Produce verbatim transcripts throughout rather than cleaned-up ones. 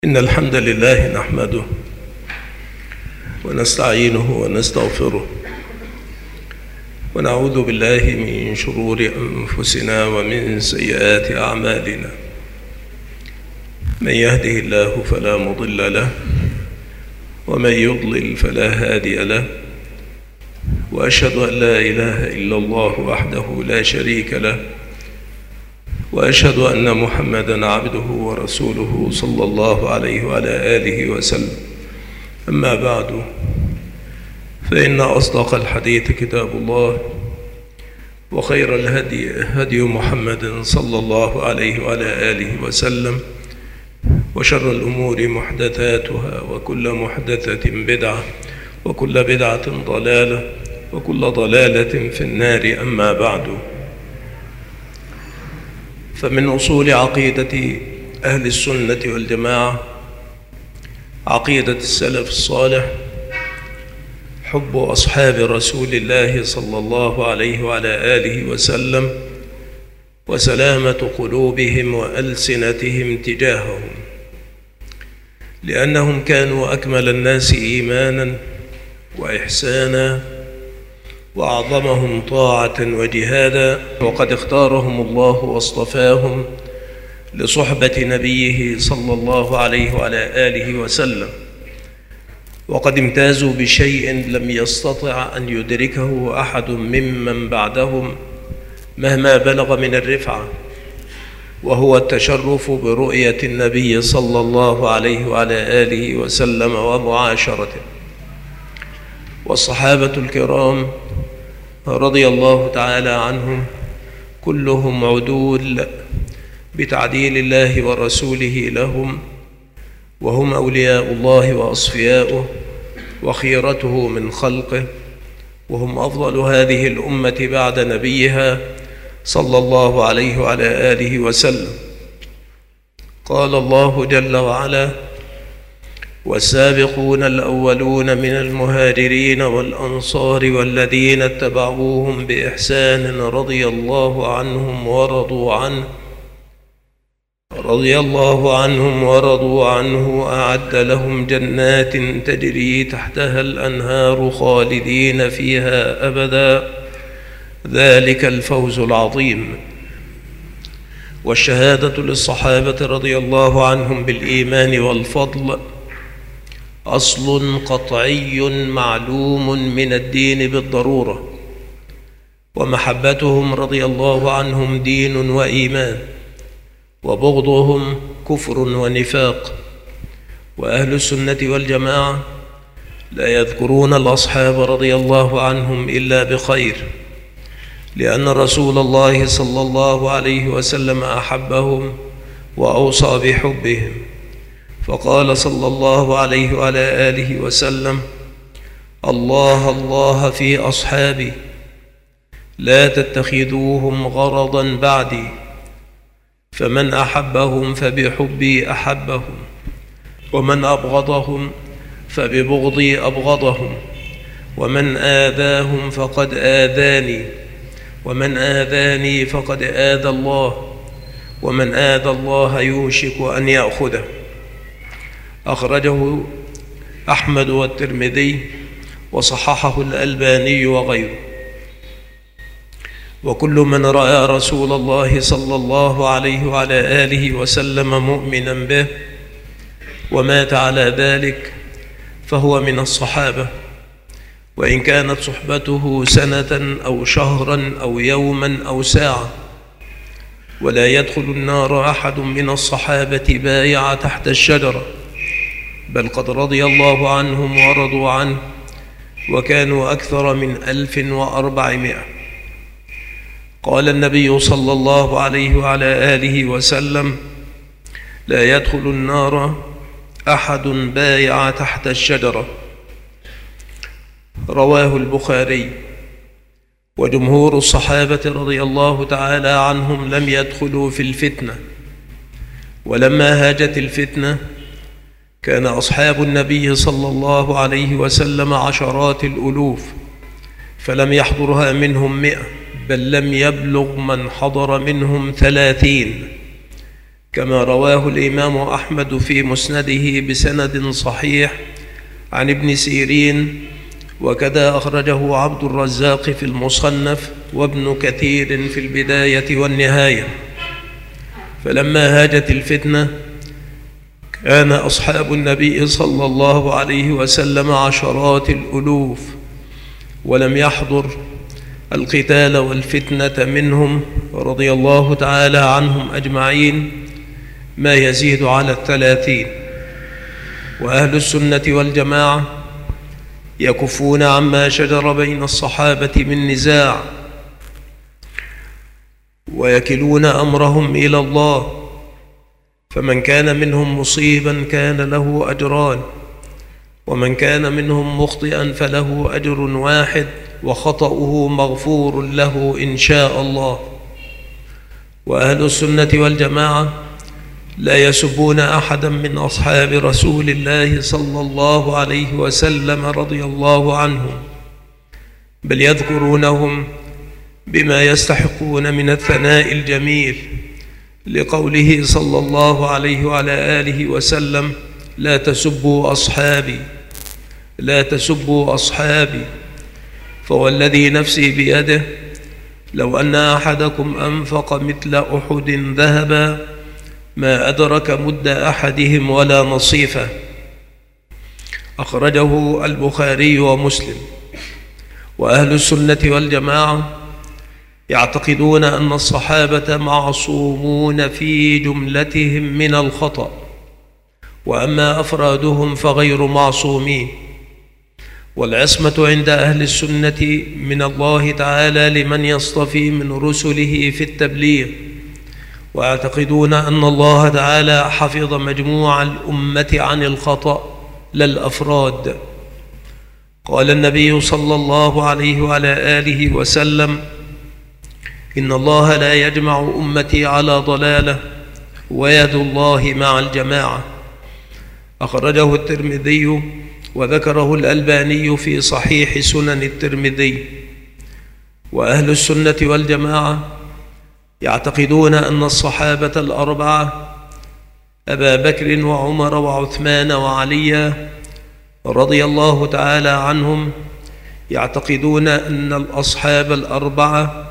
إن الحمد لله نحمده ونستعينه ونستغفره ونعوذ بالله من شرور أنفسنا ومن سيئات أعمالنا. من يهده الله فلا مضل له ومن يضلل فلا هادي له، وأشهد أن لا إله إلا الله وحده لا شريك له، وأشهد أن محمدًا عبده ورسوله صلى الله عليه وعلى آله وسلم. أما بعد، فإن أصدق الحديث كتاب الله، وخير الهدي هدي محمد صلى الله عليه وعلى آله وسلم، وشر الأمور محدثاتها، وكل محدثة بدعة، وكل بدعة ضلالة، وكل ضلالة في النار. أما بعد، فمن أصول عقيدة أهل السنة والجماعة، عقيدة السلف الصالح، حب أصحاب رسول الله صلى الله عليه وعلى آله وسلم، وسلامة قلوبهم وألسنتهم تجاههم، لأنهم كانوا أكمل الناس إيمانا وإحسانا، وأعظمهم طاعة وجهادا، وقد اختارهم الله واصطفاهم لصحبة نبيه صلى الله عليه وعلى آله وسلم، وقد امتازوا بشيء لم يستطع أن يدركه أحد ممن بعدهم مهما بلغ من الرفعة، وهو التشرف برؤية النبي صلى الله عليه وعلى آله وسلم ومعاشرته. والصحابة الكرام رضي الله تعالى عنهم كلهم عدول بتعديل الله ورسوله لهم، وهم أولياء الله وأصفياؤه وخيرته من خلقه، وهم أفضل هذه الأمة بعد نبيها صلى الله عليه وعلى آله وسلم. قال الله جل وعلا: والسابقون الأولون من المهاجرين والأنصار والذين اتبعوهم بإحسان رضي الله عنهم ورضوا عنه رضي الله عنهم ورضوا عنه أعد لهم جنات تجري تحتها الأنهار خالدين فيها أبدا، ذلك الفوز العظيم. والشهادة للصحابة رضي الله عنهم بالإيمان والفضل أصل قطعي معلوم من الدين بالضرورة، ومحبتهم رضي الله عنهم دين وإيمان، وبغضهم كفر ونفاق. وأهل السنة والجماعة لا يذكرون الأصحاب رضي الله عنهم إلا بخير، لأن رسول الله صلى الله عليه وسلم أحبهم وأوصى بحبهم، فقال صلى الله عليه وعلى آله وسلم: الله الله في أصحابي، لا تتخذوهم غرضا بعدي، فمن أحبهم فبحبي أحبهم، ومن أبغضهم فببغضي أبغضهم، ومن آذاهم فقد آذاني، ومن آذاني فقد آذى الله، ومن آذى الله يوشك أن يأخذه. أخرجه أحمد والترمذي وصححه الألباني وغيره. وكل من رأى رسول الله صلى الله عليه وعلى آله وسلم مؤمنا به ومات على ذلك فهو من الصحابة، وإن كانت صحبته سنة أو شهرا أو يوما أو ساعة. ولا يدخل النار أحد من الصحابة بايع تحت الشجرة، بل قد رضي الله عنهم ورضوا عنه، وكانوا أكثر من ألف وأربعمائة. قال النبي صلى الله عليه وعلى آله وسلم: لا يدخل النار أحد بايع تحت الشجرة. رواه البخاري. وجمهور الصحابة رضي الله تعالى عنهم لم يدخلوا في الفتنة، ولما هاجت الفتنة كان أصحاب النبي صلى الله عليه وسلم عشرات الألوف، فلم يحضرها منهم مئة، بل لم يبلغ من حضر منهم ثلاثين، كما رواه الإمام أحمد في مسنده بسند صحيح عن ابن سيرين، وكذا أخرجه عبد الرزاق في المصنف وابن كثير في البداية والنهاية. فلما هاجت الفتنة كان أصحاب النبي صلى الله عليه وسلم عشرات الألوف، ولم يحضر القتال والفتنة منهم رضي الله تعالى عنهم أجمعين ما يزيد على الثلاثين. وأهل السنة والجماعة يكفون عما شجر بين الصحابة من نزاع، ويكلون أمرهم إلى الله، فمن كان منهم مصيبا كان له أجران، ومن كان منهم مخطئا فله أجر واحد وخطأه مغفور له إن شاء الله. وأهل السنة والجماعة لا يسبون أحدا من أصحاب رسول الله صلى الله عليه وسلم رضي الله عنهم، بل يذكرونهم بما يستحقون من الثناء الجميل، لقوله صلى الله عليه وعلى آله وسلم: لا تسبوا أصحابي لا تسبوا أصحابي فوالذي نفسي بيده لو أن أحدكم أنفق مثل أحد ذهبا ما أدرك مد أحدهم ولا نصيفه. أخرجه البخاري ومسلم. وأهل السنة والجماعة يعتقدون أن الصحابة معصومون في جملتهم من الخطأ، وأما أفرادهم فغير معصومين. والعصمة عند أهل السنة من الله تعالى لمن يصطفي من رسله في التبليغ، ويعتقدون أن الله تعالى حفظ مجموع الأمة عن الخطأ لا الأفراد. قال النبي صلى الله عليه وعلى آله وسلم: إن الله لا يجمع أمتي على ضلالة ويد الله مع الجماعة. أخرجه الترمذي وذكره الألباني في صحيح سنن الترمذي. وأهل السنة والجماعة يعتقدون أن الصحابة الأربعة أبا بكر وعمر وعثمان وعلي رضي الله تعالى عنهم، يعتقدون أن الأصحاب الأربعة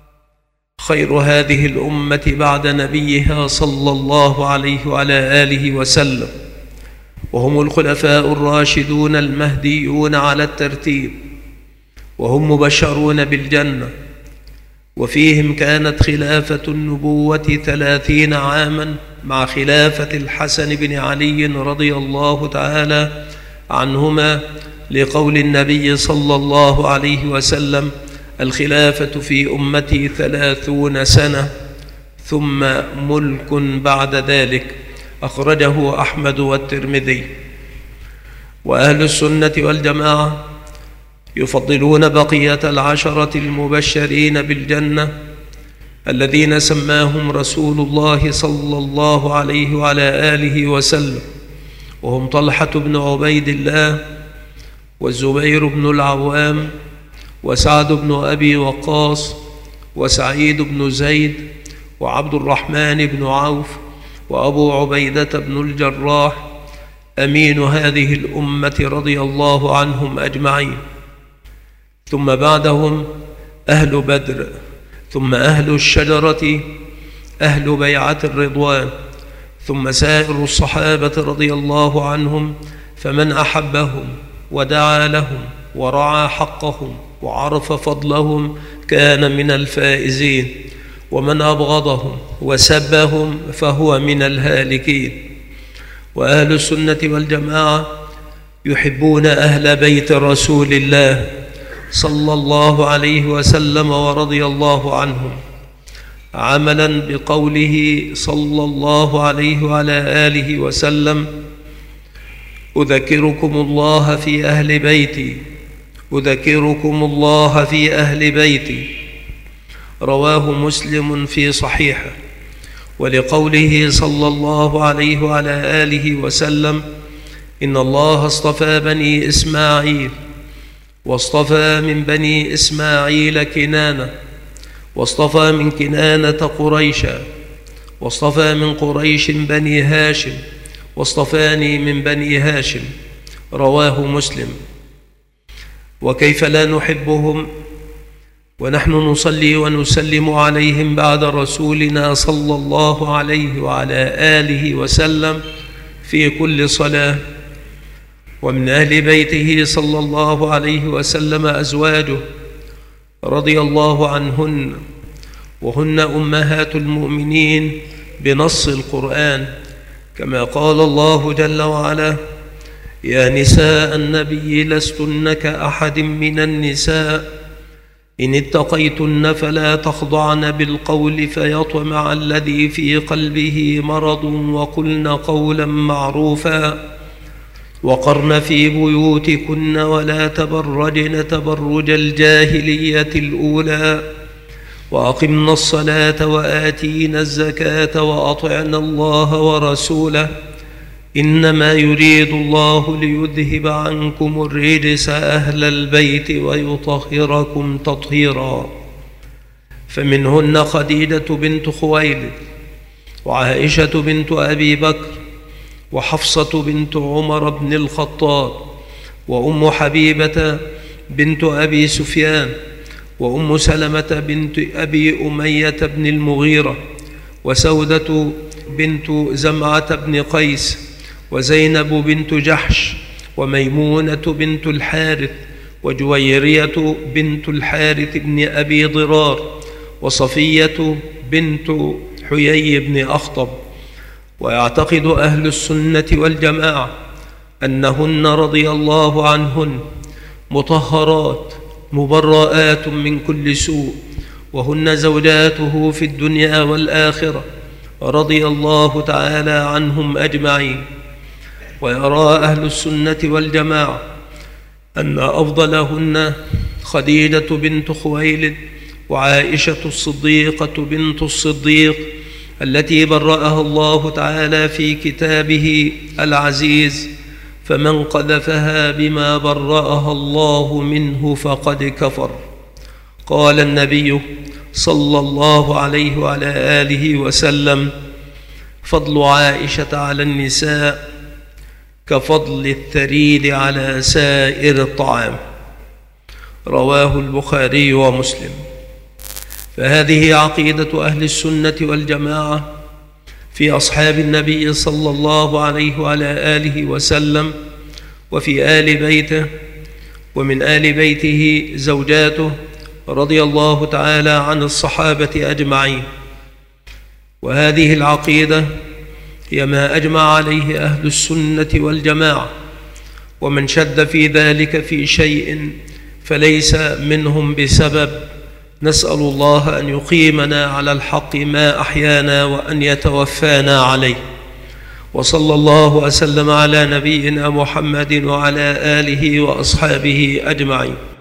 خير هذه الأمة بعد نبيها صلى الله عليه وعلى آله وسلم، وهم الخلفاء الراشدون المهديون على الترتيب، وهم مبشرون بالجنة، وفيهم كانت خلافة النبوة ثلاثين عاما مع خلافة الحسن بن علي رضي الله تعالى عنهما، لقول النبي صلى الله عليه وسلم: الخلافة في أمتي ثلاثون سنة ثم ملك بعد ذلك. أخرجه أحمد والترمذي. وأهل السنة والجماعة يفضلون بقية العشرة المبشرين بالجنة الذين سماهم رسول الله صلى الله عليه وعلى آله وسلم، وهم طلحة بن عبيد الله، والزبير بن العوام، وسعد بن أبي وقاص، وسعيد بن زيد، وعبد الرحمن بن عوف، وأبو عبيدة بن الجراح، أمين هذه الأمة رضي الله عنهم أجمعين. ثم بعدهم أهل بدر، ثم أهل الشجرة أهل بيعة الرضوان، ثم سائر الصحابة رضي الله عنهم، فمن أحبهم ودعا لهم ورعى حقهم وعرف فضلهم كان من الفائزين، ومن أبغضهم وسبهم فهو من الهالكين. وأهل السنة والجماعة يحبون أهل بيت رسول الله صلى الله عليه وسلم ورضي الله عنهم، عملا بقوله صلى الله عليه وعلى آله وسلم: أذكركم الله في أهل بيتي أذكركم الله في أهل بيتي. رواه مسلم في صحيحه. ولقوله صلى الله عليه وعلى آله وسلم: إن الله اصطفى بني إسماعيل، واصطفى من بني إسماعيل كنانة، واصطفى من كنانة قريشا، واصطفى من قريش بني هاشم واصطفاني من بني هاشم. رواه مسلم. وكيف لا نحبهم ونحن نصلي ونسلم عليهم بعد رسولنا صلى الله عليه وعلى آله وسلم في كل صلاة. ومن أهل بيته صلى الله عليه وسلم أزواجه رضي الله عنهن، وهن أمهات المؤمنين بنص القرآن، كما قال الله جل وعلا: يا نساء النبي لستن كأحد من النساء إن اتقيتن فلا تخضعن بالقول فيطمع الذي في قلبه مرض وقلن قولا معروفا وقرن في بيوتكن ولا تبرجن تبرج الجاهلية الأولى وأقمنا الصلاة وآتينا الزكاة وأطعنا الله ورسوله إنما يريد الله ليذهب عنكم الرجس أهل البيت ويطهركم تطهيرا. فمنهن خديجة بنت خويلد، وعائشة بنت أبي بكر، وحفصة بنت عمر بن الخطاب، وأم حبيبة بنت أبي سفيان، وأم سلمة بنت أبي أمية بن المغيرة، وسودة بنت زمعة بن قيس، وزينب بنت جحش، وميمونة بنت الحارث، وجويرية بنت الحارث بن أبي ضرار، وصفية بنت حيي بن أخطب. ويعتقد أهل السنة والجماعة أنهن رضي الله عنهن مطهرات مبرآت من كل سوء، وهن زوجاته في الدنيا والآخرة رضي الله تعالى عنهم أجمعين. ويرى أهل السنة والجماعة أن أفضلهن خديجة بنت خويلد، وعائشة الصديقة بنت الصديق التي برأها الله تعالى في كتابه العزيز: فمن قذفها بما برأها الله منه فقد كفر. قال النبي صلى الله عليه وعلى آله وسلم: فضل عائشة على النساء كفضل الثريد على سائر الطعام. رواه البخاري ومسلم. فهذه عقيدة أهل السنة والجماعة في أصحاب النبي صلى الله عليه وعلى آله وسلم، وفي آل بيته، ومن آل بيته زوجاته رضي الله تعالى عن الصحابة أجمعين. وهذه العقيدة هي ما أجمع عليه أهل السنة والجماعة، ومن شد في ذلك في شيء فليس منهم بسبب. نسأل الله أن يقيمنا على الحق ما أحيانا وأن يتوفانا عليه. وصلى الله وسلم على نبينا محمد وعلى آله وأصحابه أجمعين.